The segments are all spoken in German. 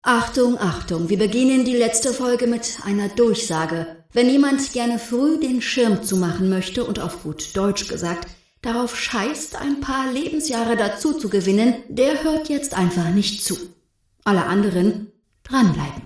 Achtung, Achtung, wir beginnen die letzte Folge mit einer Durchsage. Wenn jemand gerne früh den Schirm zumachen möchte und auf gut Deutsch gesagt darauf scheißt, ein paar Lebensjahre dazu zu gewinnen, der hört jetzt einfach nicht zu. Alle anderen dranbleiben.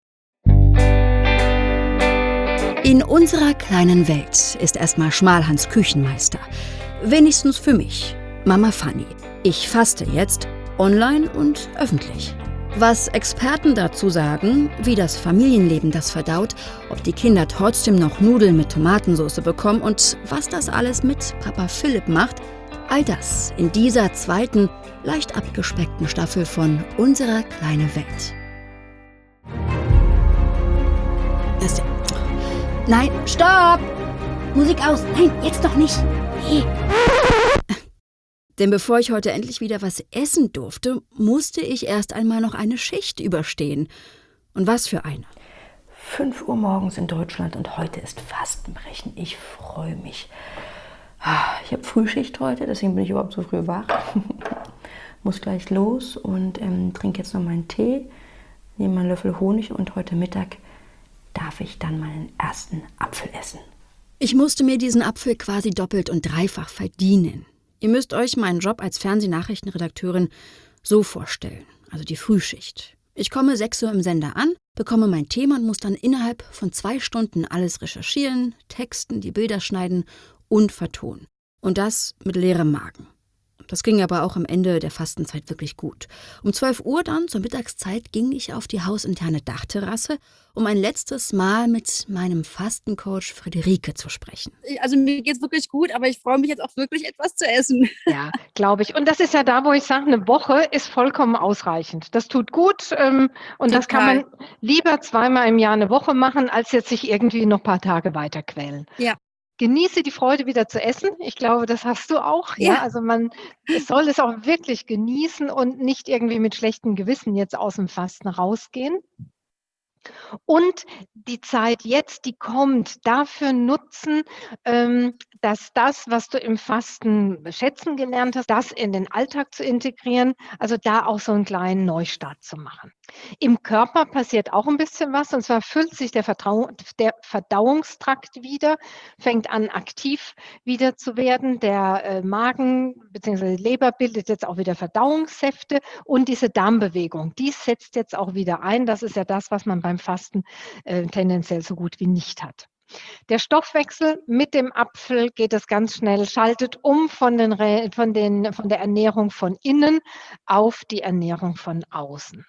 In unserer kleinen Welt ist erstmal Schmalhans Küchenmeister. Wenigstens für mich, Mama Fanny. Ich faste jetzt, online und öffentlich. Was Experten dazu sagen, wie das Familienleben das verdaut, ob die Kinder trotzdem noch Nudeln mit Tomatensauce bekommen und was das alles mit Papa Philipp macht, all das in dieser zweiten, leicht abgespeckten Staffel von Unserer kleine Welt. Nein, stopp! Musik aus! Nein, jetzt doch nicht! Nee. Denn bevor ich heute endlich wieder was essen durfte, musste ich erst einmal noch eine Schicht überstehen. Und was für eine. 5 Uhr morgens in Deutschland und heute ist Fastenbrechen. Ich freue mich. Ich habe Frühschicht heute, deswegen bin ich überhaupt so früh wach. Muss gleich los und trinke jetzt noch meinen Tee, nehme einen Löffel Honig und heute Mittag darf ich dann meinen ersten Apfel essen. Ich musste mir diesen Apfel quasi doppelt und dreifach verdienen. Ihr müsst euch meinen Job als Fernsehnachrichtenredakteurin so vorstellen, also die Frühschicht. Ich komme 6 Uhr im Sender an, bekomme mein Thema und muss dann innerhalb von 2 Stunden alles recherchieren, texten, die Bilder schneiden und vertonen. Und das mit leerem Magen. Das ging aber auch am Ende der Fastenzeit wirklich gut. Um 12 Uhr dann, zur Mittagszeit, ging ich auf die hausinterne Dachterrasse, um ein letztes Mal mit meinem Fastencoach Friederike zu sprechen. Also mir geht's wirklich gut, aber ich freue mich jetzt auch wirklich etwas zu essen. Ja, glaube ich. Und das ist ja da, wo ich sage, eine Woche ist vollkommen ausreichend. Das tut gut und das kann man lieber 2-mal im Jahr eine Woche machen, als jetzt sich irgendwie noch ein paar Tage weiter quälen. Ja. Genieße die Freude, wieder zu essen. Ich glaube, das hast du auch. Ja. Also man soll es auch wirklich genießen und nicht irgendwie mit schlechtem Gewissen jetzt aus dem Fasten rausgehen. Und die Zeit jetzt, die kommt, dafür nutzen, dass das, was du im Fasten schätzen gelernt hast, das in den Alltag zu integrieren, also da auch so einen kleinen Neustart zu machen. Im Körper passiert auch ein bisschen was, und zwar füllt sich der Verdauungstrakt wieder, fängt an aktiv wieder zu werden. Der Magen bzw. die Leber bildet jetzt auch wieder Verdauungssäfte und diese Darmbewegung, die setzt jetzt auch wieder ein. Das ist ja das, was man beim Fasten tendenziell so gut wie nicht hat. Der Stoffwechsel mit dem Apfel geht es ganz schnell, schaltet um von der Ernährung von innen auf die Ernährung von außen.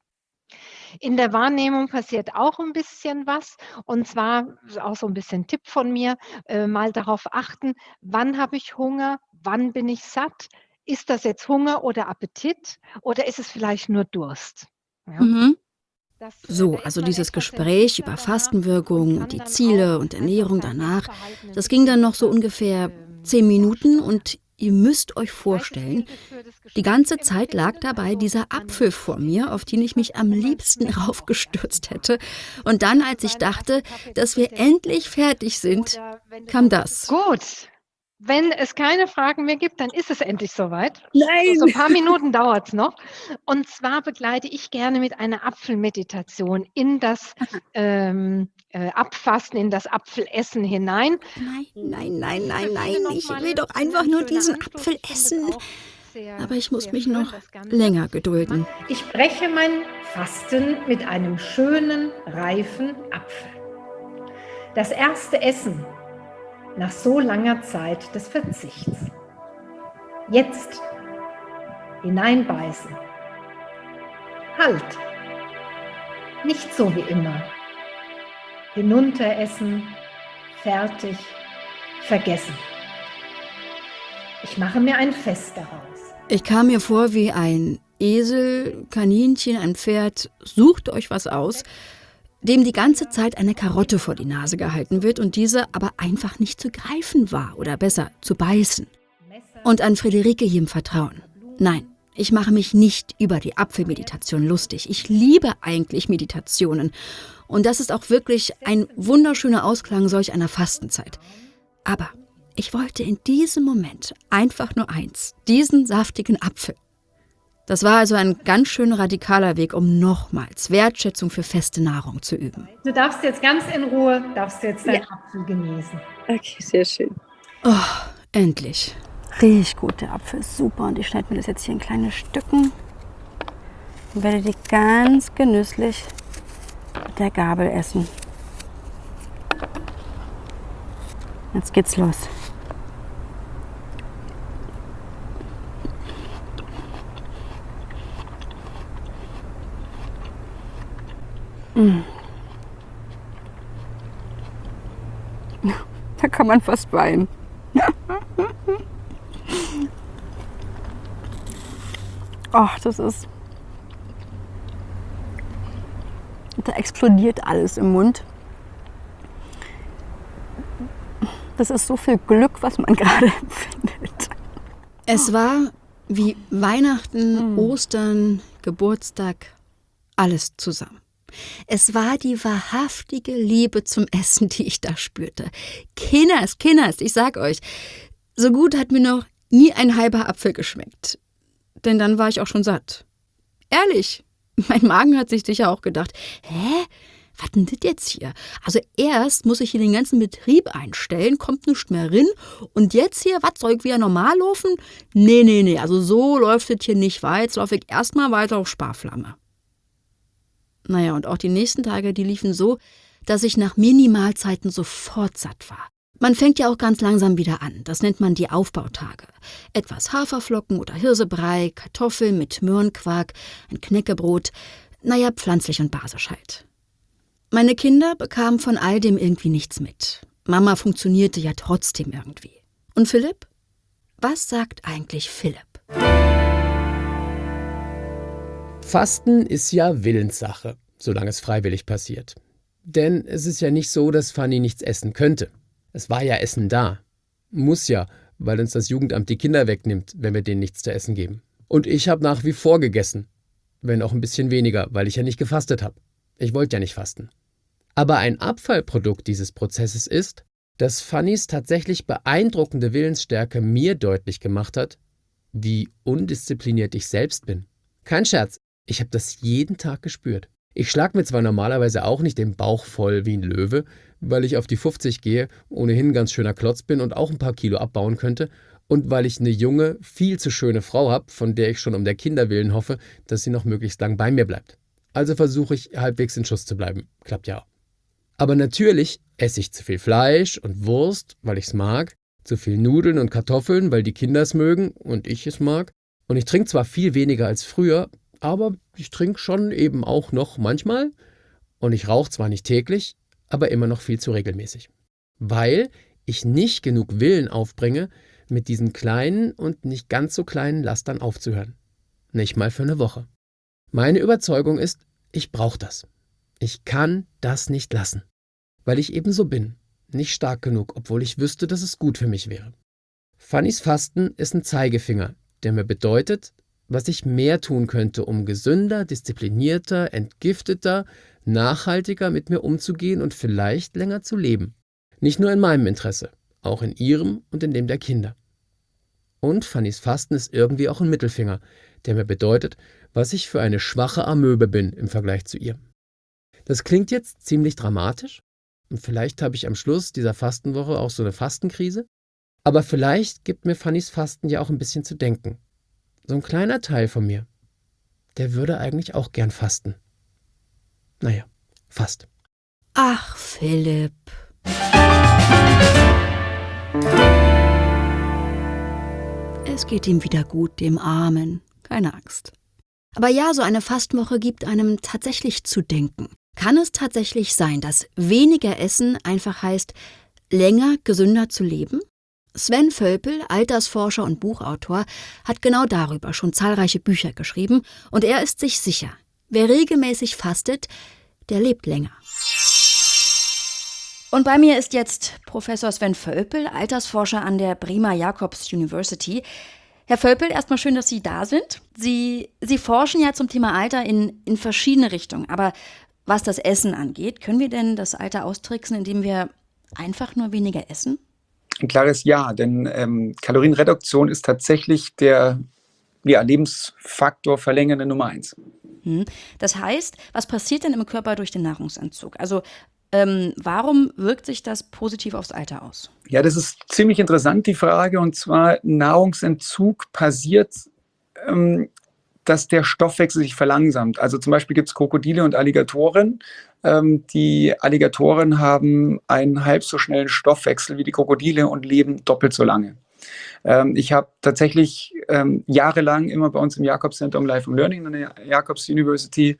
In der Wahrnehmung passiert auch ein bisschen was, und zwar auch so ein bisschen Tipp von mir, mal darauf achten, wann habe ich Hunger, wann bin ich satt, ist das jetzt Hunger oder Appetit oder ist es vielleicht nur Durst? Ja? Mhm. So, also dieses Gespräch über Fastenwirkung und die Ziele und Ernährung danach, das ging dann noch so ungefähr 10 Minuten und ihr müsst euch vorstellen, die ganze Zeit lag dabei dieser Apfel vor mir, auf den ich mich am liebsten raufgestürzt hätte. Und dann, als ich dachte, dass wir endlich fertig sind, kam das. Gut. Wenn es keine Fragen mehr gibt, dann ist es endlich soweit. Nein! So ein paar Minuten dauert es noch. Und zwar begleite ich gerne mit einer Apfelmeditation in das Abfasten, in das Apfelessen hinein. Nein. Ich will doch einfach nur diesen Apfel essen. Aber ich muss mich noch länger gedulden. Ich breche mein Fasten mit einem schönen, reifen Apfel. Das erste Essen nach so langer Zeit des Verzichts. Jetzt hineinbeißen. Halt! Nicht so wie immer. Hinunteressen, fertig, vergessen. Ich mache mir ein Fest daraus. Ich kam mir vor wie ein Esel, Kaninchen, ein Pferd, sucht euch was aus, dem die ganze Zeit eine Karotte vor die Nase gehalten wird und diese aber einfach nicht zu greifen war oder besser zu beißen. Und an Friederike hier im Vertrauen. Nein, ich mache mich nicht über die Apfelmeditation lustig. Ich liebe eigentlich Meditationen. Und das ist auch wirklich ein wunderschöner Ausklang solch einer Fastenzeit. Aber ich wollte in diesem Moment einfach nur eins, diesen saftigen Apfel. Das war also ein ganz schön radikaler Weg, um nochmals Wertschätzung für feste Nahrung zu üben. Du darfst jetzt ganz in Ruhe, deinen Apfel genießen. Okay, sehr schön. Oh, endlich. Riecht gut, der Apfel ist super und ich schneide mir das jetzt hier in kleine Stücken und werde die ganz genüsslich mit der Gabel essen. Jetzt geht's los. Da kann man fast weinen. Ach, das ist... Da explodiert alles im Mund. Das ist so viel Glück, was man gerade empfindet. Es war wie Weihnachten, Ostern, Geburtstag, alles zusammen. Es war die wahrhaftige Liebe zum Essen, die ich da spürte. Kinders, ich sag euch, so gut hat mir noch nie ein halber Apfel geschmeckt. Denn dann war ich auch schon satt. Ehrlich, mein Magen hat sich sicher auch gedacht, was denn das jetzt hier? Also erst muss ich hier den ganzen Betrieb einstellen, kommt nichts mehr rein. Und jetzt hier, was, soll ich wieder normal laufen? Nee, also so läuft es hier nicht weiter. Jetzt laufe ich erstmal weiter auf Sparflamme. Naja, und auch die nächsten Tage, die liefen so, dass ich nach Minimalzeiten sofort satt war. Man fängt ja auch ganz langsam wieder an. Das nennt man die Aufbautage. Etwas Haferflocken oder Hirsebrei, Kartoffeln mit Möhrenquark, ein Knäckebrot. Naja, pflanzlich und basisch halt. Meine Kinder bekamen von all dem irgendwie nichts mit. Mama funktionierte ja trotzdem irgendwie. Und Philipp? Was sagt eigentlich Philipp? Fasten ist ja Willenssache, solange es freiwillig passiert. Denn es ist ja nicht so, dass Fanny nichts essen könnte. Es war ja Essen da. Muss ja, weil uns das Jugendamt die Kinder wegnimmt, wenn wir denen nichts zu essen geben. Und ich habe nach wie vor gegessen. Wenn auch ein bisschen weniger, weil ich ja nicht gefastet habe. Ich wollte ja nicht fasten. Aber ein Abfallprodukt dieses Prozesses ist, dass Fannys tatsächlich beeindruckende Willensstärke mir deutlich gemacht hat, wie undiszipliniert ich selbst bin. Kein Scherz. Ich habe das jeden Tag gespürt. Ich schlage mir zwar normalerweise auch nicht den Bauch voll wie ein Löwe, weil ich auf die 50 gehe, ohnehin ein ganz schöner Klotz bin und auch ein paar Kilo abbauen könnte und weil ich eine junge, viel zu schöne Frau habe, von der ich schon um der Kinder willen hoffe, dass sie noch möglichst lang bei mir bleibt. Also versuche ich halbwegs in Schuss zu bleiben. Klappt ja auch. Aber natürlich esse ich zu viel Fleisch und Wurst, weil ich es mag, zu viel Nudeln und Kartoffeln, weil die Kinder es mögen und ich es mag. Und ich trinke zwar viel weniger als früher, aber ich trinke schon eben auch noch manchmal. Und ich rauche zwar nicht täglich, aber immer noch viel zu regelmäßig. Weil ich nicht genug Willen aufbringe, mit diesen kleinen und nicht ganz so kleinen Lastern aufzuhören. Nicht mal für eine Woche. Meine Überzeugung ist, ich brauche das. Ich kann das nicht lassen. Weil ich eben so bin. Nicht stark genug, obwohl ich wüsste, dass es gut für mich wäre. Fannys Fasten ist ein Zeigefinger, der mir bedeutet, was ich mehr tun könnte, um gesünder, disziplinierter, entgifteter, nachhaltiger mit mir umzugehen und vielleicht länger zu leben. Nicht nur in meinem Interesse, auch in ihrem und in dem der Kinder. Und Fannys Fasten ist irgendwie auch ein Mittelfinger, der mir bedeutet, was ich für eine schwache Amöbe bin im Vergleich zu ihr. Das klingt jetzt ziemlich dramatisch und vielleicht habe ich am Schluss dieser Fastenwoche auch so eine Fastenkrise, aber vielleicht gibt mir Fannys Fasten ja auch ein bisschen zu denken. So ein kleiner Teil von mir, der würde eigentlich auch gern fasten. Naja, fast. Ach, Philipp. Es geht ihm wieder gut, dem Armen. Keine Angst. Aber ja, so eine Fastenwoche gibt einem tatsächlich zu denken. Kann es tatsächlich sein, dass weniger Essen einfach heißt, länger, gesünder zu leben? Sven Völpel, Altersforscher und Buchautor, hat genau darüber schon zahlreiche Bücher geschrieben und er ist sich sicher, wer regelmäßig fastet, der lebt länger. Und bei mir ist jetzt Professor Sven Völpel, Altersforscher an der Bremer Jacobs University. Herr Völpel, erstmal schön, dass Sie da sind. Sie forschen ja zum Thema Alter in verschiedene Richtungen, aber was das Essen angeht, können wir denn das Alter austricksen, indem wir einfach nur weniger essen? Ein klares Ja, denn Kalorienreduktion ist tatsächlich der Lebensfaktor verlängernde Nummer 1. Das heißt, was passiert denn im Körper durch den Nahrungsentzug? Also warum wirkt sich das positiv aufs Alter aus? Ja, das ist ziemlich interessant, die Frage. Und zwar, Nahrungsentzug passiert, dass der Stoffwechsel sich verlangsamt. Also zum Beispiel gibt es Krokodile und Alligatoren. Die Alligatoren haben einen halb so schnellen Stoffwechsel wie die Krokodile und leben doppelt so lange. Ich habe tatsächlich jahrelang immer bei uns im Jakobszentrum Life and Learning an der Jacobs University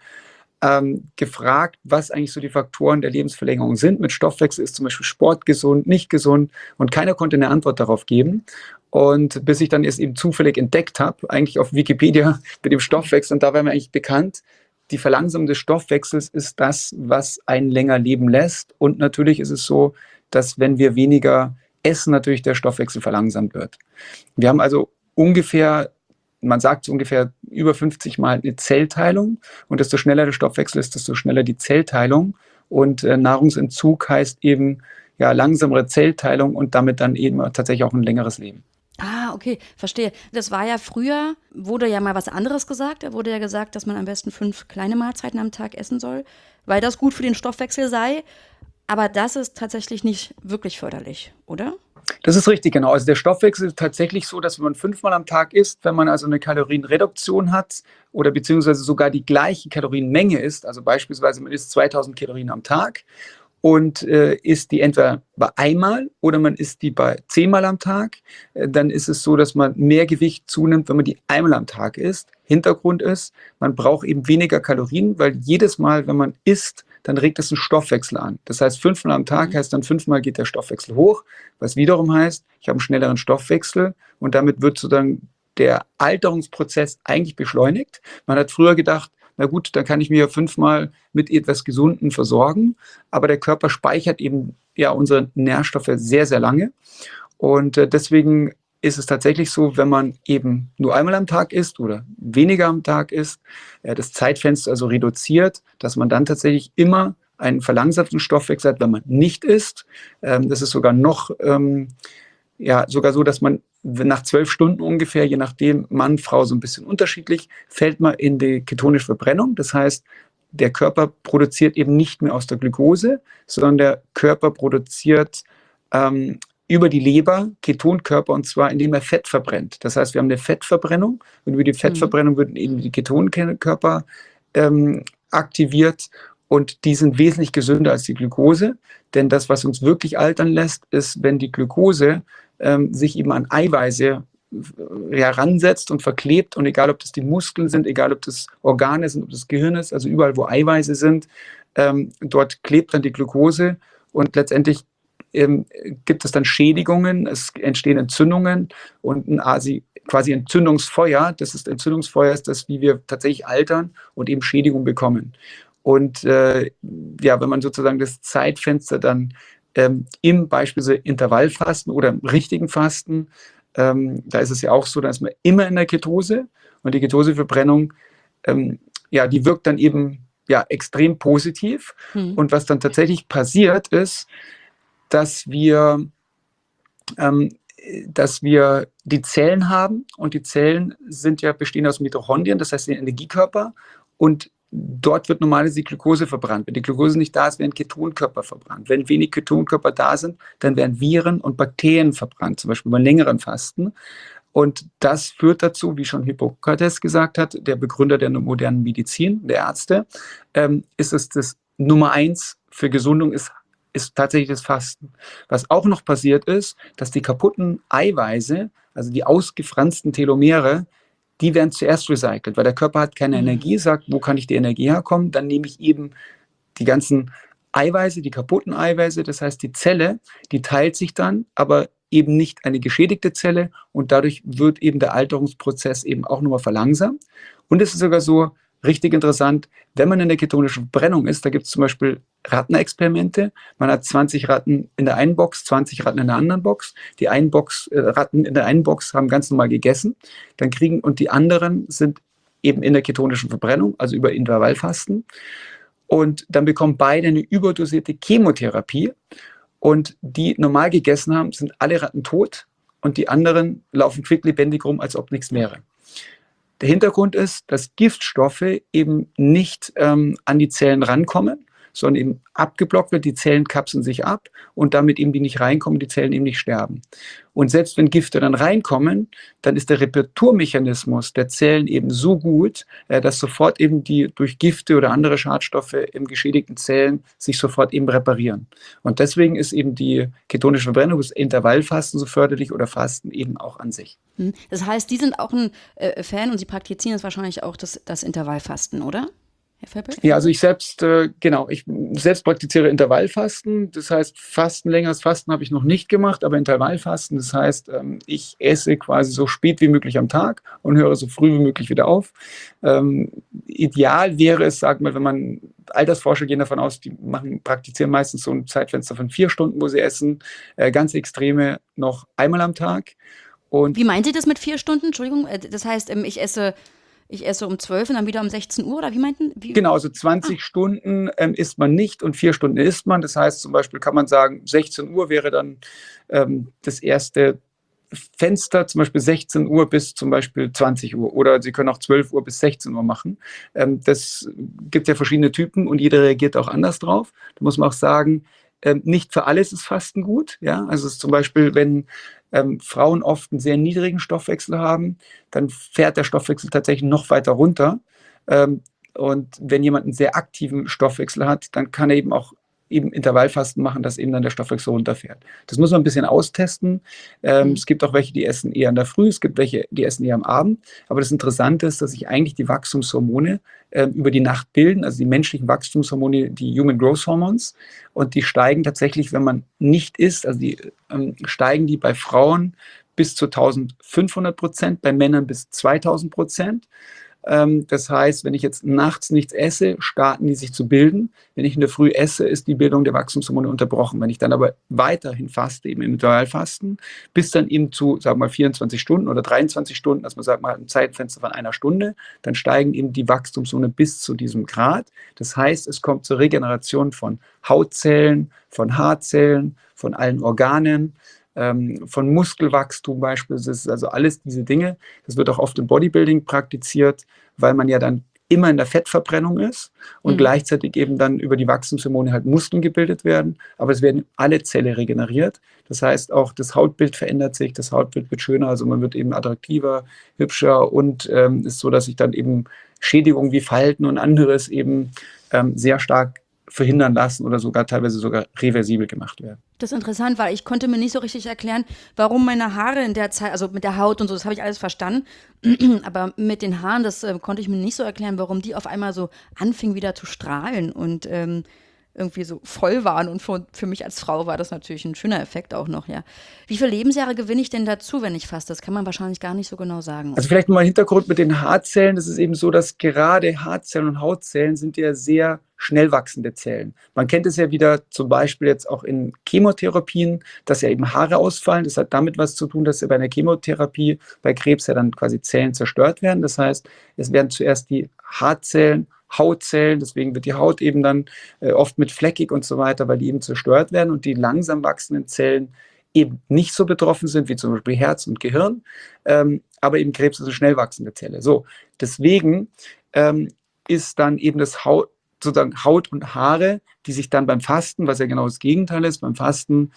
gefragt, was eigentlich so die Faktoren der Lebensverlängerung sind. Mit Stoffwechsel ist zum Beispiel Sport gesund, nicht gesund, und keiner konnte eine Antwort darauf geben. Und bis ich dann es eben zufällig entdeckt habe, eigentlich auf Wikipedia mit dem Stoffwechsel, und da war mir eigentlich bekannt, die Verlangsamung des Stoffwechsels ist das, was einen länger leben lässt. Und natürlich ist es so, dass wenn wir weniger essen, natürlich der Stoffwechsel verlangsamt wird. Wir haben also ungefähr, man sagt so ungefähr über 50 Mal eine Zellteilung, und desto schneller der Stoffwechsel ist, desto schneller die Zellteilung, und Nahrungsentzug heißt eben langsamere Zellteilung und damit dann eben tatsächlich auch ein längeres Leben. Ah, okay, verstehe. Das war ja früher, wurde ja mal was anderes gesagt. Da wurde ja gesagt, dass man am besten 5 kleine Mahlzeiten am Tag essen soll, weil das gut für den Stoffwechsel sei. Aber das ist tatsächlich nicht wirklich förderlich, oder? Das ist richtig, genau. Also der Stoffwechsel ist tatsächlich so, dass wenn man 5-mal am Tag isst, wenn man also eine Kalorienreduktion hat oder beziehungsweise sogar die gleiche Kalorienmenge isst, also beispielsweise man isst 2000 Kalorien am Tag und isst die entweder bei einmal oder man isst die bei 10-mal am Tag, dann ist es so, dass man mehr Gewicht zunimmt, wenn man die einmal am Tag isst. Hintergrund ist, man braucht eben weniger Kalorien, weil jedes Mal, wenn man isst, dann regt es einen Stoffwechsel an. Das heißt, 5-mal am Tag heißt dann 5-mal geht der Stoffwechsel hoch, was wiederum heißt, ich habe einen schnelleren Stoffwechsel und damit wird sozusagen der Alterungsprozess eigentlich beschleunigt. Man hat früher gedacht, na gut, dann kann ich mir 5-mal mit etwas Gesunden versorgen, aber der Körper speichert eben unsere Nährstoffe sehr, sehr lange, und deswegen ist es tatsächlich so, wenn man eben nur einmal am Tag isst oder weniger am Tag isst, das Zeitfenster also reduziert, dass man dann tatsächlich immer einen verlangsamten Stoffwechsel hat, wenn man nicht isst. Das ist sogar noch, sogar so, dass man nach 12 Stunden ungefähr, je nachdem Mann, Frau so ein bisschen unterschiedlich, fällt man in die ketonische Verbrennung. Das heißt, der Körper produziert eben nicht mehr aus der Glucose, sondern der Körper produziert über die Leber Ketonkörper, und zwar indem er Fett verbrennt. Das heißt, wir haben eine Fettverbrennung und über die Fettverbrennung werden eben die Ketonkörper aktiviert, und die sind wesentlich gesünder als die Glucose, denn das, was uns wirklich altern lässt, ist, wenn die Glucose sich eben an Eiweiße heransetzt und verklebt, und egal, ob das die Muskeln sind, egal, ob das Organe sind, ob das Gehirn ist, also überall, wo Eiweiße sind, dort klebt dann die Glucose, und letztendlich gibt es dann Schädigungen, es entstehen Entzündungen und quasi Entzündungsfeuer. Entzündungsfeuer ist das, wie wir tatsächlich altern und eben Schädigung bekommen. Und wenn man sozusagen das Zeitfenster dann im beispielsweise Intervallfasten oder im richtigen Fasten, da ist es ja auch so, da ist man immer in der Ketose, und die Ketoseverbrennung, die wirkt dann eben extrem positiv. Und was dann tatsächlich passiert ist, dass wir die Zellen haben, und die Zellen bestehen aus Mitochondrien, das heißt den Energiekörper, und dort wird normalerweise die Glucose verbrannt. Wenn die Glucose nicht da ist, werden Ketonkörper verbrannt. Wenn wenig Ketonkörper da sind, dann werden Viren und Bakterien verbrannt, zum Beispiel bei längeren Fasten. Und das führt dazu, wie schon Hippokrates gesagt hat, der Begründer der modernen Medizin, der Ärzte, ist es das Nummer 1 für Gesundung ist tatsächlich das Fasten. Was auch noch passiert ist, dass die kaputten Eiweiße, also die ausgefransten Telomere, die werden zuerst recycelt, weil der Körper hat keine Energie, sagt, wo kann ich die Energie herkommen? Dann nehme ich eben die ganzen Eiweiße, die kaputten Eiweiße, das heißt die Zelle, die teilt sich dann, aber eben nicht eine geschädigte Zelle, und dadurch wird eben der Alterungsprozess eben auch nochmal verlangsamt. Und es ist sogar so, richtig interessant, wenn man in der ketonischen Verbrennung ist, da gibt es zum Beispiel Rattenexperimente. Man hat 20 Ratten in der einen Box, 20 Ratten in der anderen Box. Die Ratten in der einen Box haben ganz normal gegessen, und die anderen sind eben in der ketonischen Verbrennung, also über Intervallfasten. Und dann bekommen beide eine überdosierte Chemotherapie, und die normal gegessen haben, sind alle Ratten tot, und die anderen laufen quicklebendig rum, als ob nichts wäre. Der Hintergrund ist, dass Giftstoffe eben nicht an die Zellen rankommen, sondern eben abgeblockt wird, die Zellen kapseln sich ab und damit eben die nicht reinkommen, die Zellen eben nicht sterben. Und selbst wenn Gifte dann reinkommen, dann ist der Reparaturmechanismus der Zellen eben so gut, dass sofort eben die durch Gifte oder andere Schadstoffe im geschädigten Zellen sich sofort eben reparieren. Und deswegen ist eben die ketonische Verbrennung, das Intervallfasten so förderlich oder Fasten eben auch an sich. Das heißt, die sind auch ein Fan und Sie praktizieren das wahrscheinlich auch das Intervallfasten, oder? Herr Völpel? Ja, also ich selbst praktiziere Intervallfasten. Das heißt, längeres Fasten habe ich noch nicht gemacht, aber Intervallfasten, das heißt, ich esse quasi so spät wie möglich am Tag und höre so früh wie möglich wieder auf. Ideal wäre es, sagen wir, wenn man Altersforscher gehen davon aus, die praktizieren meistens so ein Zeitfenster von 4 Stunden, wo sie essen, ganz Extreme noch einmal am Tag. Und wie meint Sie das mit 4 Stunden? Entschuldigung, das heißt, ich esse um 12 und dann wieder um 16 Uhr, oder wie meinten? Genau, also 20 Stunden isst man nicht und 4 Stunden isst man. Das heißt, zum Beispiel kann man sagen, 16 Uhr wäre dann das erste Fenster, zum Beispiel 16 Uhr bis zum Beispiel 20 Uhr. Oder Sie können auch 12 Uhr bis 16 Uhr machen. Das gibt ja verschiedene Typen und jeder reagiert auch anders drauf. Da muss man auch sagen, nicht für alles ist Fasten gut. Ja? Also es ist zum Beispiel, wenn Frauen oft einen sehr niedrigen Stoffwechsel haben, dann fährt der Stoffwechsel tatsächlich noch weiter runter. Und wenn jemand einen sehr aktiven Stoffwechsel hat, dann kann er eben auch Intervallfasten machen, dass eben dann der Stoffwechsel runterfährt. Das muss man ein bisschen austesten. Es gibt auch welche, die essen eher in der Früh, es gibt welche, die essen eher am Abend. Aber das Interessante ist, dass sich eigentlich die Wachstumshormone über die Nacht bilden, also die menschlichen Wachstumshormone, die Human Growth Hormones. Und die steigen tatsächlich, wenn man nicht isst, also steigen die bei Frauen bis zu 1500%, bei Männern bis 2000%. Das heißt, wenn ich jetzt nachts nichts esse, starten die sich zu bilden. Wenn ich in der Früh esse, ist die Bildung der Wachstumshormone unterbrochen. Wenn ich dann aber weiterhin faste, eben im Intervallfasten, bis dann eben zu, sagen wir mal, 24 Stunden oder 23 Stunden, dass man sagt mal ein Zeitfenster von 1 Stunde, dann steigen eben die Wachstumshormone bis zu diesem Grad. Das heißt, es kommt zur Regeneration von Hautzellen, von Haarzellen, von allen Organen, von Muskelwachstum beispielsweise, also alles diese Dinge. Das wird auch oft im Bodybuilding praktiziert, weil man ja dann immer in der Fettverbrennung ist und gleichzeitig eben dann über die Wachstumshormone halt Muskeln gebildet werden, aber es werden alle Zellen regeneriert. Das heißt, auch das Hautbild verändert sich, das Hautbild wird schöner, also man wird eben attraktiver, hübscher und ist so, dass sich dann eben Schädigungen wie Falten und anderes eben sehr stark verhindern lassen oder teilweise sogar reversibel gemacht werden. Das ist interessant, weil ich konnte mir nicht so richtig erklären, warum meine Haare in der Zeit, also mit der Haut und so, das habe ich alles verstanden, aber mit den Haaren, das konnte ich mir nicht so erklären, warum die auf einmal so anfingen wieder zu strahlen und irgendwie so voll waren, und für mich als Frau war das natürlich ein schöner Effekt auch noch, ja. Wie viele Lebensjahre gewinne ich denn dazu, wenn ich faste? Das kann man wahrscheinlich gar nicht so genau sagen. Also vielleicht mal Hintergrund mit den Haarzellen. Das ist eben so, dass gerade Haarzellen und Hautzellen sind ja sehr schnell wachsende Zellen. Man kennt es ja wieder zum Beispiel jetzt auch in Chemotherapien, dass ja eben Haare ausfallen. Das hat damit was zu tun, dass ja bei einer Chemotherapie bei Krebs ja dann quasi Zellen zerstört werden. Das heißt, es werden zuerst die Haarzellen, Hautzellen, deswegen wird die Haut eben dann oft mit fleckig und so weiter, weil die eben zerstört werden und die langsam wachsenden Zellen eben nicht so betroffen sind, wie zum Beispiel Herz und Gehirn, aber eben Krebs ist eine schnell wachsende Zelle. So, deswegen ist dann eben das sozusagen Haut und Haare, die sich dann beim Fasten, was ja genau das Gegenteil ist, beim Fasten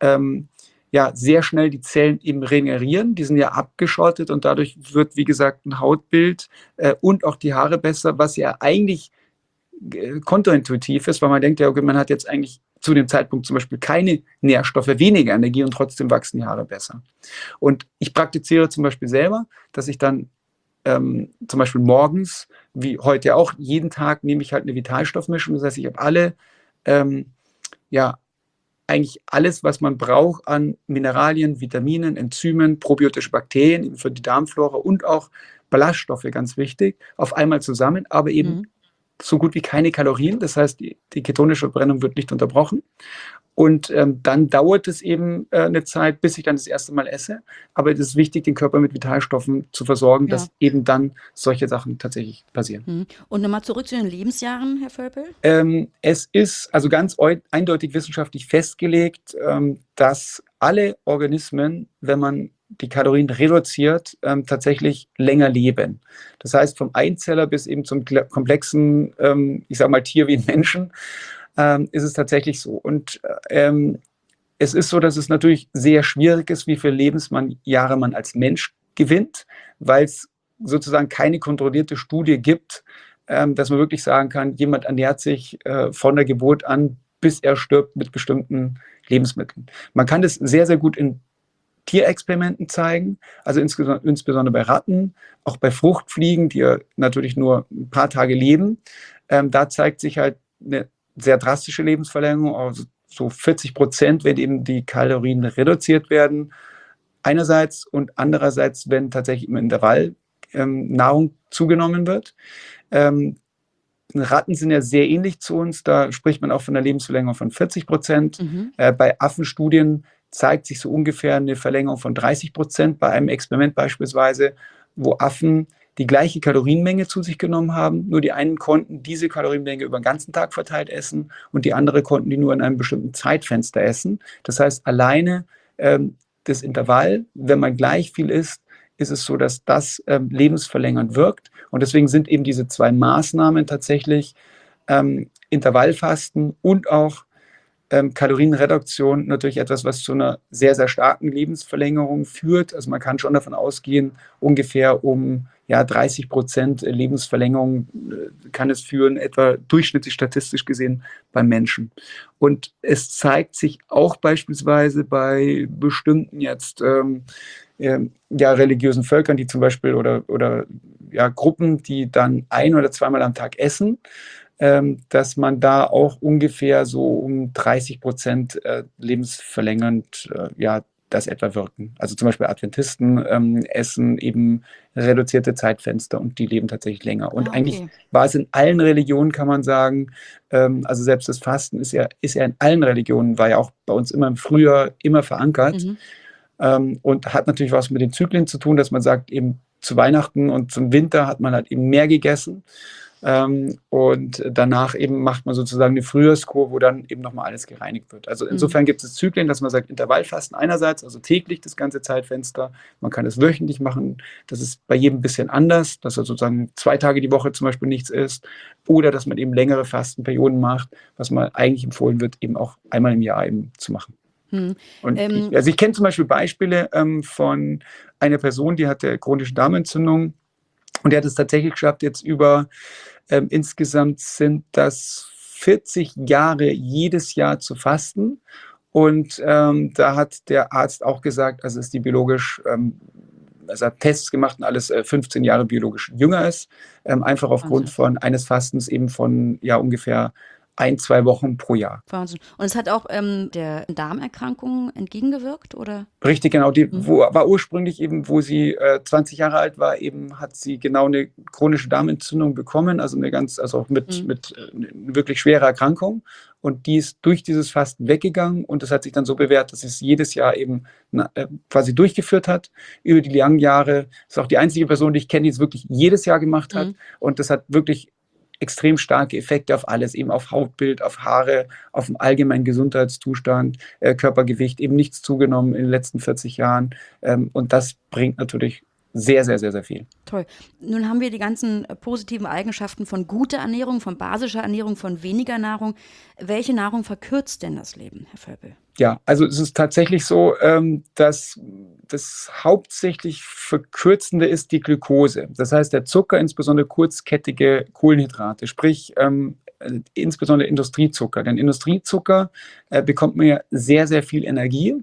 sehr schnell die Zellen eben regenerieren. Die sind ja abgeschottet und dadurch wird, wie gesagt, ein Hautbild und auch die Haare besser, was ja eigentlich kontraintuitiv ist, weil man denkt ja, okay, man hat jetzt eigentlich zu dem Zeitpunkt zum Beispiel keine Nährstoffe, weniger Energie und trotzdem wachsen die Haare besser. Und ich praktiziere zum Beispiel selber, dass ich dann zum Beispiel morgens, wie heute auch, jeden Tag nehme ich halt eine Vitalstoffmischung. Das heißt, ich habe alle eigentlich alles, was man braucht an Mineralien, Vitaminen, Enzymen, probiotische Bakterien für die Darmflora und auch Ballaststoffe, ganz wichtig, auf einmal zusammen, aber eben so gut wie keine Kalorien. Das heißt, die ketonische Verbrennung wird nicht unterbrochen. Und dann dauert es eben eine Zeit, bis ich dann das erste Mal esse. Aber es ist wichtig, den Körper mit Vitalstoffen zu versorgen, dass eben dann solche Sachen tatsächlich passieren. Und nochmal zurück zu den Lebensjahren, Herr Völpel? Es ist also ganz eindeutig wissenschaftlich festgelegt, dass alle Organismen, wenn man die Kalorien reduziert, tatsächlich länger leben. Das heißt, vom Einzeller bis eben zum komplexen, ich sage mal, Tier wie ein Menschen, ist es tatsächlich so. Und es ist so, dass es natürlich sehr schwierig ist, wie viele Lebensjahre man als Mensch gewinnt, weil es sozusagen keine kontrollierte Studie gibt, dass man wirklich sagen kann, jemand ernährt sich von der Geburt an, bis er stirbt, mit bestimmten Lebensmitteln. Man kann das sehr, sehr gut in Tierexperimenten zeigen, also insbesondere bei Ratten, auch bei Fruchtfliegen, die ja natürlich nur ein paar Tage leben. Da zeigt sich halt eine sehr drastische Lebensverlängerung, also so 40%, wenn eben die Kalorien reduziert werden, einerseits, und andererseits, wenn tatsächlich im Intervall Nahrung zugenommen wird. Ratten sind ja sehr ähnlich zu uns, da spricht man auch von einer Lebensverlängerung von 40%. Bei Affenstudien zeigt sich so ungefähr eine Verlängerung von 30% bei einem Experiment beispielsweise, wo Affen die gleiche Kalorienmenge zu sich genommen haben, nur die einen konnten diese Kalorienmenge über den ganzen Tag verteilt essen und die anderen konnten die nur in einem bestimmten Zeitfenster essen. Das heißt, alleine das Intervall, wenn man gleich viel isst, ist es so, dass das lebensverlängernd wirkt. Und deswegen sind eben diese zwei Maßnahmen tatsächlich Intervallfasten und auch Kalorienreduktion natürlich etwas, was zu einer sehr, sehr starken Lebensverlängerung führt. Also man kann schon davon ausgehen, ungefähr um 30% Lebensverlängerung kann es führen, etwa durchschnittlich statistisch gesehen beim Menschen. Und es zeigt sich auch beispielsweise bei bestimmten jetzt religiösen Völkern, die zum Beispiel oder Gruppen, die dann ein- oder zweimal am Tag essen, dass man da auch ungefähr so um 30% lebensverlängernd das etwa wirken. Also zum Beispiel Adventisten essen eben reduzierte Zeitfenster und die leben tatsächlich länger. Und eigentlich war es in allen Religionen, kann man sagen, also selbst das Fasten ist ja in allen Religionen, war ja auch bei uns immer im Frühjahr immer verankert und hat natürlich was mit den Zyklen zu tun, dass man sagt, eben zu Weihnachten und zum Winter hat man halt eben mehr gegessen. Und danach eben macht man sozusagen eine Frühjahrskur, wo dann eben nochmal alles gereinigt wird. Also insofern gibt es Zyklen, dass man sagt, Intervallfasten einerseits, also täglich das ganze Zeitfenster. Man kann es wöchentlich machen. Das ist bei jedem ein bisschen anders, dass er sozusagen 2 Tage die Woche zum Beispiel nichts isst. Oder dass man eben längere Fastenperioden macht, was mal eigentlich empfohlen wird, eben auch einmal im Jahr eben zu machen. Und ich kenne zum Beispiel Beispiele von einer Person, die hatte chronische Darmentzündung. Und der hat es tatsächlich geschafft, jetzt über insgesamt sind das 40 Jahre jedes Jahr zu fasten. Und da hat der Arzt auch gesagt, also ist die biologisch, also hat Tests gemacht und alles 15 Jahre biologisch jünger ist, einfach aufgrund von eines Fastens eben von ungefähr 1-2 Wochen pro Jahr. Wahnsinn. Und es hat auch der Darmerkrankung entgegengewirkt, oder? Richtig, genau. Die war ursprünglich eben, wo sie 20 Jahre alt war, eben hat sie genau eine chronische Darmentzündung bekommen, also auch mit wirklich schwerer Erkrankung. Und die ist durch dieses Fasten weggegangen und das hat sich dann so bewährt, dass sie es jedes Jahr eben quasi durchgeführt hat über die langen Jahre. Das ist auch die einzige Person, die ich kenne, die es wirklich jedes Jahr gemacht hat. Und das hat wirklich extrem starke Effekte auf alles, eben auf Hautbild, auf Haare, auf den allgemeinen Gesundheitszustand, Körpergewicht, eben nichts zugenommen in den letzten 40 Jahren. Und das bringt natürlich sehr, sehr, sehr, sehr viel. Toll. Nun haben wir die ganzen positiven Eigenschaften von guter Ernährung, von basischer Ernährung, von weniger Nahrung. Welche Nahrung verkürzt denn das Leben, Herr Völpel? Ja, also es ist tatsächlich so, dass das hauptsächlich Verkürzende ist die Glukose. Das heißt, der Zucker, insbesondere kurzkettige Kohlenhydrate, sprich insbesondere Industriezucker. Denn Industriezucker bekommt man ja sehr, sehr viel Energie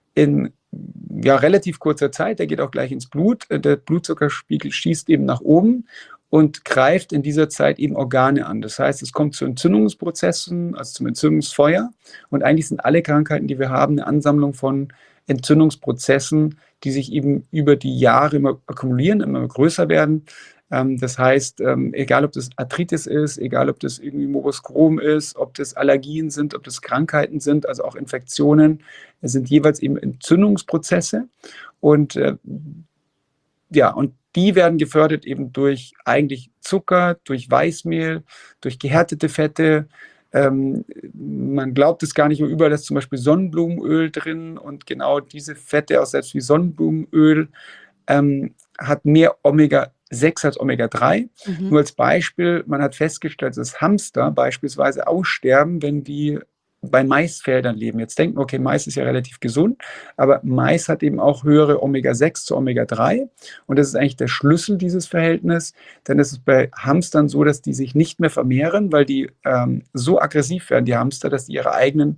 in relativ kurzer Zeit. Der geht auch gleich ins Blut. Der Blutzuckerspiegel schießt eben nach oben und greift in dieser Zeit eben Organe an. Das heißt, es kommt zu Entzündungsprozessen, also zum Entzündungsfeuer. Und eigentlich sind alle Krankheiten, die wir haben, eine Ansammlung von Entzündungsprozessen, die sich eben über die Jahre immer akkumulieren, immer größer werden. Das heißt, egal ob das Arthritis ist, egal ob das irgendwie Morbus Crohn ist, ob das Allergien sind, ob das Krankheiten sind, also auch Infektionen, es sind jeweils eben Entzündungsprozesse. Und und die werden gefördert eben durch eigentlich Zucker, durch Weißmehl, durch gehärtete Fette, Man glaubt es gar nicht, aber überall ist zum Beispiel Sonnenblumenöl drin und genau diese Fette, auch selbst wie Sonnenblumenöl, hat mehr Omega-6 als Omega-3. Nur als Beispiel, man hat festgestellt, dass Hamster beispielsweise aussterben, wenn die bei Maisfeldern leben. Jetzt denken wir, okay, Mais ist ja relativ gesund, aber Mais hat eben auch höhere Omega-6 zu Omega-3 und das ist eigentlich der Schlüssel dieses Verhältnisses, denn es ist bei Hamstern so, dass die sich nicht mehr vermehren, weil die so aggressiv werden, die Hamster, dass die ihre eigenen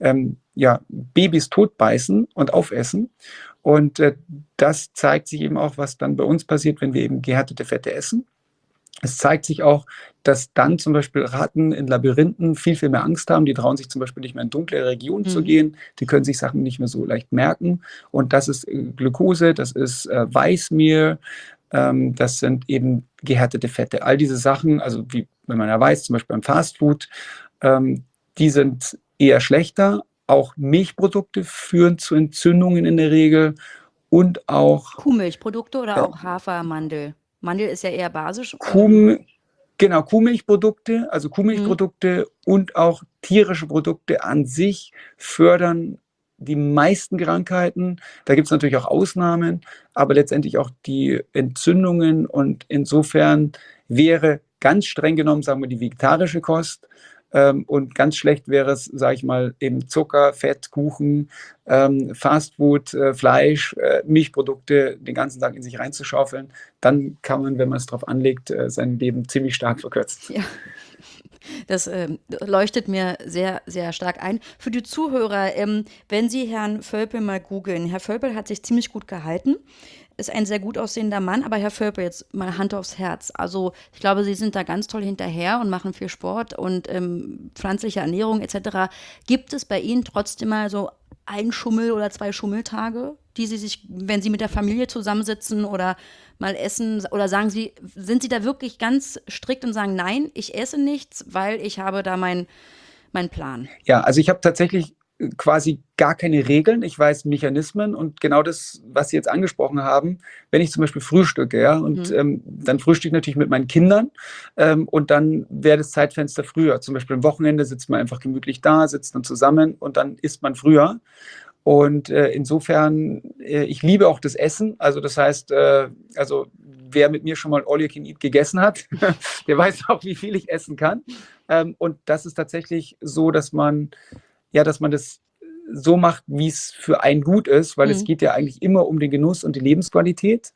Babys totbeißen und aufessen. Und das zeigt sich eben auch, was dann bei uns passiert, wenn wir eben gehärtete Fette essen. Es zeigt sich auch, dass dann zum Beispiel Ratten in Labyrinthen viel, viel mehr Angst haben. Die trauen sich zum Beispiel nicht mehr in dunkle Regionen zu gehen. Die können sich Sachen nicht mehr so leicht merken. Und das ist Glucose, das ist Weißmehl, das sind eben gehärtete Fette. All diese Sachen, also wie wenn man ja weiß, zum Beispiel beim Fastfood, die sind eher schlechter. Auch Milchprodukte führen zu Entzündungen in der Regel und auch Kuhmilchprodukte oder auch Hafer, Mandel? Mandel ist ja eher basisch. Kuhmilchprodukte, also Kuhmilchprodukte und auch tierische Produkte an sich fördern die meisten Krankheiten. Da gibt es natürlich auch Ausnahmen, aber letztendlich auch die Entzündungen und insofern wäre ganz streng genommen, sagen wir, die vegetarische Kost. Und ganz schlecht wäre es, sage ich mal, eben Zucker, Fett, Kuchen, Fastfood, Fleisch, Milchprodukte den ganzen Tag in sich reinzuschaufeln. Dann kann man, wenn man es drauf anlegt, sein Leben ziemlich stark verkürzen. Ja, das leuchtet mir sehr, sehr stark ein. Für die Zuhörer, wenn Sie Herrn Völpel mal googeln, Herr Völpel hat sich ziemlich gut gehalten, ist ein sehr gut aussehender Mann, aber Herr Völpel, jetzt mal Hand aufs Herz. Also ich glaube, Sie sind da ganz toll hinterher und machen viel Sport und pflanzliche Ernährung etc. Gibt es bei Ihnen trotzdem mal so ein Schummel oder 2 Schummeltage, die Sie sich, wenn Sie mit der Familie zusammensitzen oder mal essen, oder sagen Sie, sind Sie da wirklich ganz strikt und sagen, nein, ich esse nichts, weil ich habe da meinen Plan? Ja, also ich habe tatsächlich quasi gar keine Regeln. Ich weiß Mechanismen und genau das, was Sie jetzt angesprochen haben, wenn ich zum Beispiel frühstücke, ja, und dann frühstücke ich natürlich mit meinen Kindern und dann wäre das Zeitfenster früher. Zum Beispiel am Wochenende sitzt man einfach gemütlich da, sitzt dann zusammen und dann isst man früher. Und insofern, ich liebe auch das Essen. Also das heißt, also wer mit mir schon mal All You Can Eat gegessen hat, der weiß auch, wie viel ich essen kann. Und das ist tatsächlich so, dass man das so macht, wie es für einen gut ist, weil es geht ja eigentlich immer um den Genuss und die Lebensqualität.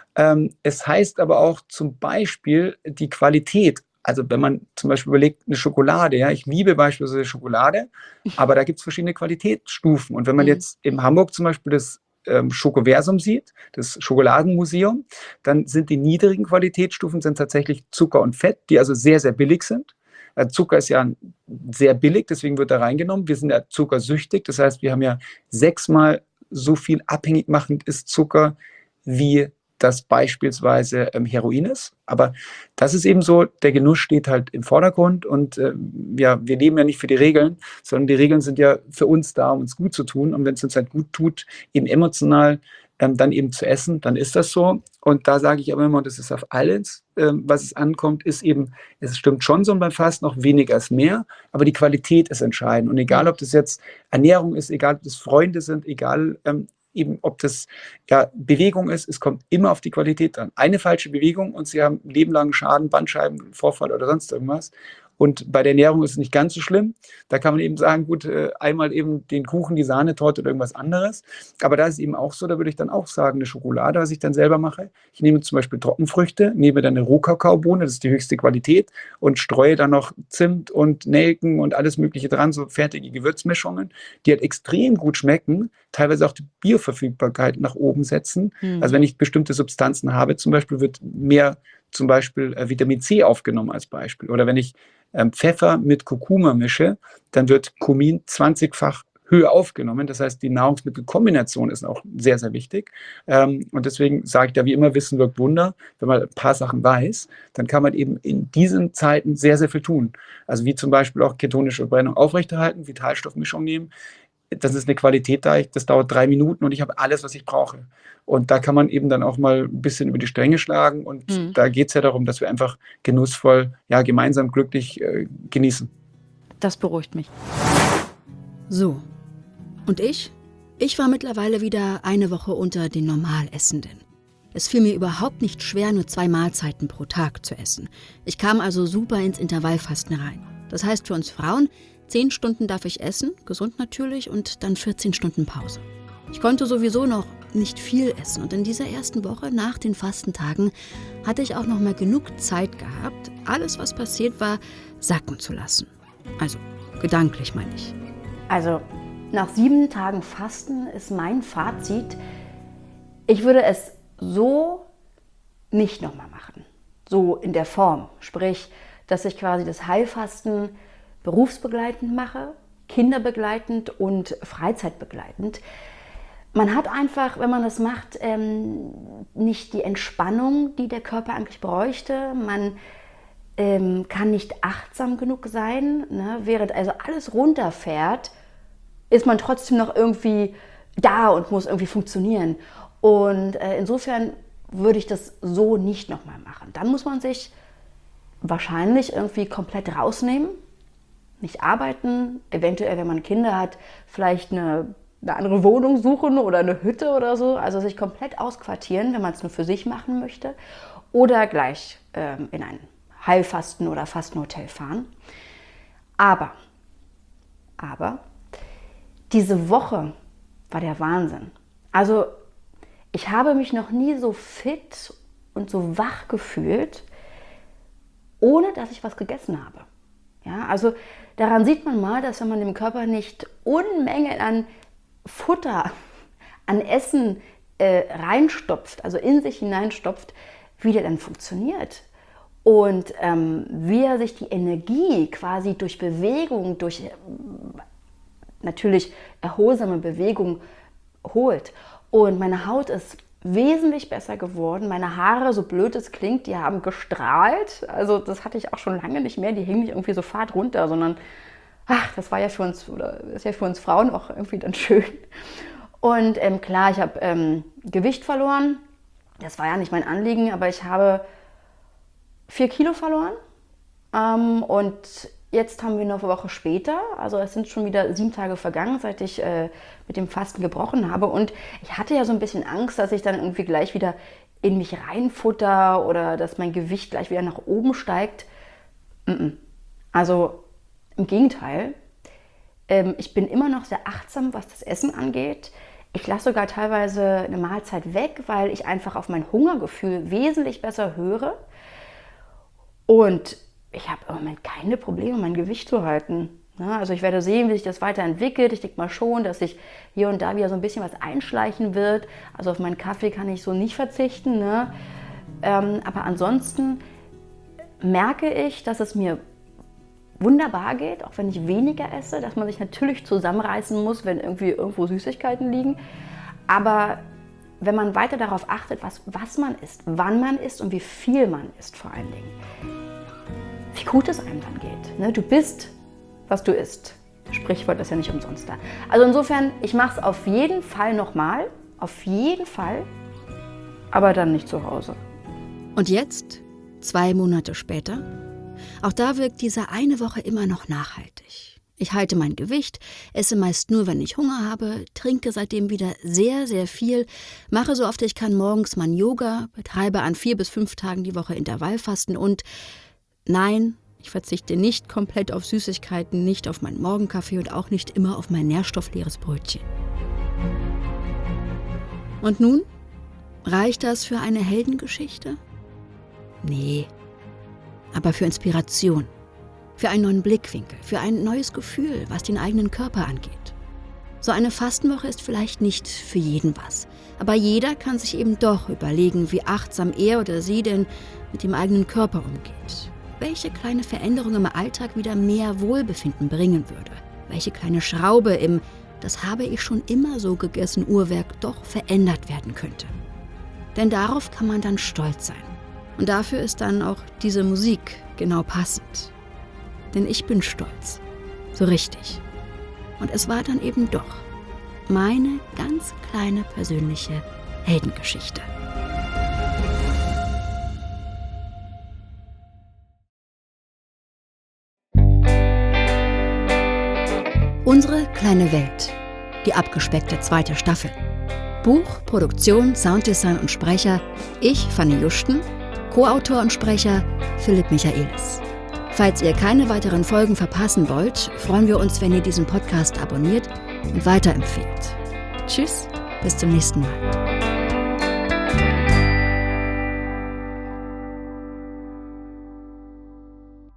Es heißt aber auch zum Beispiel die Qualität. Also wenn man zum Beispiel überlegt, eine Schokolade, ja, ich liebe beispielsweise Schokolade, aber da gibt es verschiedene Qualitätsstufen. Und wenn man jetzt in Hamburg zum Beispiel das Schokoversum sieht, das Schokoladenmuseum, dann sind die niedrigen Qualitätsstufen sind tatsächlich Zucker und Fett, die also sehr, sehr billig sind. Zucker ist ja sehr billig, deswegen wird da reingenommen. Wir sind ja zuckersüchtig, das heißt, wir haben ja 6-mal so viel abhängig machend ist Zucker, wie das beispielsweise Heroin ist. Aber das ist eben so, der Genuss steht halt im Vordergrund und wir leben ja nicht für die Regeln, sondern die Regeln sind ja für uns da, um uns gut zu tun. Und wenn es uns halt gut tut, eben emotional, dann eben zu essen, dann ist das so. Und da sage ich aber immer, und das ist auf alles, was es ankommt, ist eben, es stimmt schon so beim Fasten noch weniger ist mehr, aber die Qualität ist entscheidend. Und egal, ob das jetzt Ernährung ist, egal, ob das Freunde sind, egal, eben ob das Bewegung ist, es kommt immer auf die Qualität an. Eine falsche Bewegung und Sie haben lebenlangen Schaden, Bandscheibenvorfall oder sonst irgendwas. Und bei der Ernährung ist es nicht ganz so schlimm. Da kann man eben sagen, gut, einmal eben den Kuchen, die Sahnetorte oder irgendwas anderes. Aber da ist es eben auch so, da würde ich dann auch sagen, eine Schokolade, was ich dann selber mache. Ich nehme zum Beispiel Trockenfrüchte, nehme dann eine Rohkakaobohne, das ist die höchste Qualität, und streue dann noch Zimt und Nelken und alles Mögliche dran, so fertige Gewürzmischungen, die halt extrem gut schmecken, teilweise auch die Bioverfügbarkeit nach oben setzen. Also wenn ich bestimmte Substanzen habe, zum Beispiel wird mehr zum Beispiel Vitamin C aufgenommen als Beispiel. Oder wenn ich Pfeffer mit Kurkuma mische, dann wird Kumin 20-fach höher aufgenommen. Das heißt, die Nahrungsmittelkombination ist auch sehr, sehr wichtig. Und deswegen sage ich da wie immer, Wissen wirkt Wunder. Wenn man ein paar Sachen weiß, dann kann man eben in diesen Zeiten sehr, sehr viel tun. Also wie zum Beispiel auch ketonische Verbrennung aufrechterhalten, Vitalstoffmischung nehmen. Das ist eine Qualität da, das dauert 3 Minuten und ich habe alles, was ich brauche. Und da kann man eben dann auch mal ein bisschen über die Stränge schlagen und da geht es ja darum, dass wir einfach genussvoll, gemeinsam glücklich genießen. Das beruhigt mich. So. Und ich? Ich war mittlerweile wieder eine Woche unter den Normalessenden. Es fiel mir überhaupt nicht schwer, nur 2 Mahlzeiten pro Tag zu essen. Ich kam also super ins Intervallfasten rein. Das heißt für uns Frauen, 10 Stunden darf ich essen, gesund natürlich, und dann 14 Stunden Pause. Ich konnte sowieso noch nicht viel essen und in dieser ersten Woche nach den Fastentagen hatte ich auch noch mal genug Zeit gehabt, alles, was passiert war, sacken zu lassen. Also gedanklich meine ich. Also nach 7 Tagen Fasten ist mein Fazit, ich würde es so nicht nochmal machen. So in der Form. Sprich, dass ich quasi das Heilfasten berufsbegleitend mache, kinderbegleitend und freizeitbegleitend. Man hat einfach, wenn man das macht, nicht die Entspannung, die der Körper eigentlich bräuchte. Man kann nicht achtsam genug sein. Ne? Während also alles runterfährt, ist man trotzdem noch irgendwie da und muss irgendwie funktionieren. Und insofern würde ich das so nicht nochmal machen. Dann muss man sich wahrscheinlich irgendwie komplett rausnehmen, nicht arbeiten, eventuell, wenn man Kinder hat, vielleicht eine andere Wohnung suchen oder eine Hütte oder so, also sich komplett ausquartieren, wenn man es nur für sich machen möchte, oder gleich in ein Heilfasten- oder Fastenhotel fahren. Aber diese Woche war der Wahnsinn. Also ich habe mich noch nie so fit und so wach gefühlt, ohne dass ich was gegessen habe. Ja, also daran sieht man mal, dass wenn man dem Körper nicht Unmengen an Futter, an Essen reinstopft, also in sich hineinstopft, wie der dann funktioniert. Und wie er sich die Energie quasi durch Bewegung, durch natürlich erholsame Bewegung holt. Und meine Haut ist wesentlich besser geworden. Meine Haare, so blöd es klingt, die haben gestrahlt. Also das hatte ich auch schon lange nicht mehr. Die hingen nicht irgendwie so fad runter, sondern das war ja für uns, oder ist ja für uns Frauen auch irgendwie dann schön. Und klar, ich habe Gewicht verloren. Das war ja nicht mein Anliegen, aber ich habe 4 Kilo verloren. Und jetzt haben wir noch eine Woche später, also es sind schon wieder 7 Tage vergangen, seit ich mit dem Fasten gebrochen habe. Und ich hatte ja so ein bisschen Angst, dass ich dann irgendwie gleich wieder in mich reinfutter oder dass mein Gewicht gleich wieder nach oben steigt. Also im Gegenteil, ich bin immer noch sehr achtsam, was das Essen angeht. Ich lasse sogar teilweise eine Mahlzeit weg, weil ich einfach auf mein Hungergefühl wesentlich besser höre. Und ich habe im Moment keine Probleme, mein Gewicht zu halten. Ja, also ich werde sehen, wie sich das weiterentwickelt. Ich denke mal schon, dass sich hier und da wieder so ein bisschen was einschleichen wird. Also auf meinen Kaffee kann ich so nicht verzichten. Ne? Aber ansonsten merke ich, dass es mir wunderbar geht, auch wenn ich weniger esse, dass man sich natürlich zusammenreißen muss, wenn irgendwo Süßigkeiten liegen. Aber wenn man weiter darauf achtet, was man isst, wann man isst und wie viel man isst vor allen Dingen, wie gut es einem dann geht. Ne? Du bist, was du isst. Das Sprichwort ist ja nicht umsonst da. Also insofern, ich mache es auf jeden Fall nochmal, auf jeden Fall, aber dann nicht zu Hause. Und jetzt, 2 Monate später, auch da wirkt diese eine Woche immer noch nachhaltig. Ich halte mein Gewicht, esse meist nur, wenn ich Hunger habe, trinke seitdem wieder sehr, sehr viel, mache so oft ich kann morgens mein Yoga, betreibe an 4 bis 5 Tagen die Woche Intervallfasten und nein, ich verzichte nicht komplett auf Süßigkeiten, nicht auf meinen Morgenkaffee und auch nicht immer auf mein nährstoffleeres Brötchen. Und nun? Reicht das für eine Heldengeschichte? Nee. Aber für Inspiration, für einen neuen Blickwinkel, für ein neues Gefühl, was den eigenen Körper angeht. So eine Fastenwoche ist vielleicht nicht für jeden was, aber jeder kann sich eben doch überlegen, wie achtsam er oder sie denn mit dem eigenen Körper umgeht. Welche kleine Veränderung im Alltag wieder mehr Wohlbefinden bringen würde. Welche kleine Schraube im "Das habe ich schon immer so gegessen" Uhrwerk doch verändert werden könnte. Denn darauf kann man dann stolz sein. Und dafür ist dann auch diese Musik genau passend. Denn ich bin stolz. So richtig. Und es war dann eben doch meine ganz kleine persönliche Heldengeschichte. Unsere kleine Welt. Die abgespeckte 2. Staffel. Buch, Produktion, Sounddesign und Sprecher ich, Fanny Justen, Co-Autor und Sprecher Philipp Michaelis. Falls ihr keine weiteren Folgen verpassen wollt, freuen wir uns, wenn ihr diesen Podcast abonniert und weiterempfehlt. Tschüss, bis zum nächsten Mal.